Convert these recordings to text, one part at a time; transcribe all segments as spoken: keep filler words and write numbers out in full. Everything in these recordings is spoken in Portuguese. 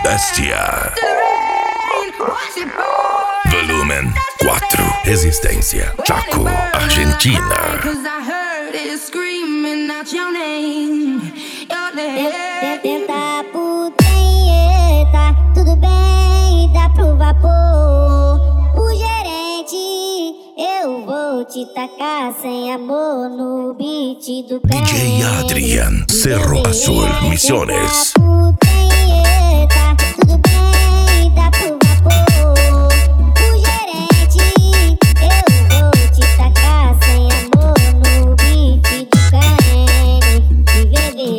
Bestia. Volumen quatro. Resistência. Chaco, Argentina. Tenta putenheta, tudo bem, dá pro vapor. O gerente, eu vou te tacar sem amor no beat do pé. D J Adrian, Cerro Azul, Misiones. Putenheta, tudo bem, dá pro vapor. O gerente, eu vou te tacar sem amor no beat do carne. De bebê.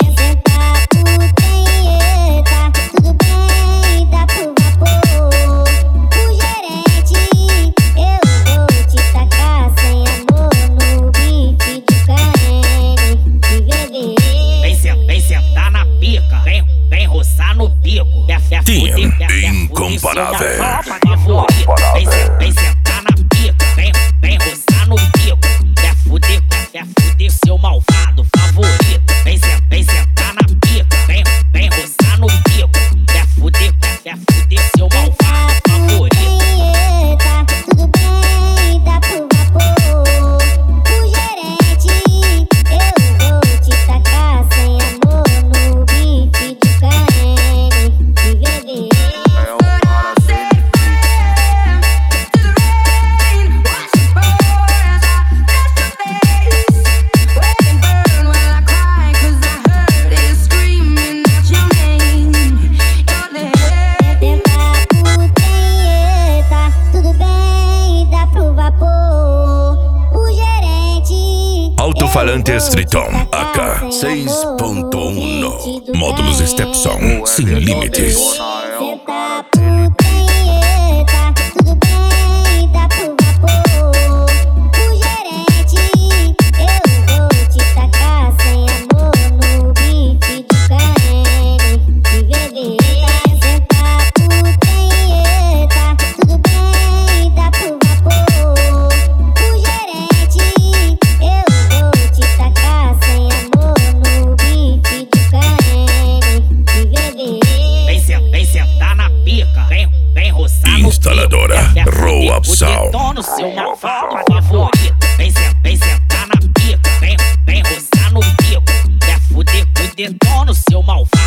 Team Incomparável. Vem sentar na pica, vem, vem roçar no bico. Quer fuder, quer fuder seu malvado favorito. Vem, vem sentar na pica, vem, vem roçar no bico. Quer fuder, quer fuder seu malvado favorito. Tudo bem, dá pro vapor. O gerente, eu vou te tacar sem amor no beat do carne. De bebê. Alto-falantes Triton A K seis ponto um. Módulos Stepson sem limites. Instaladora Roa Psal. No seu malvado favorito. Vem, vem sentar na pica, vem, vem roçar no bico. Quer fuder, fuder, no seu malvado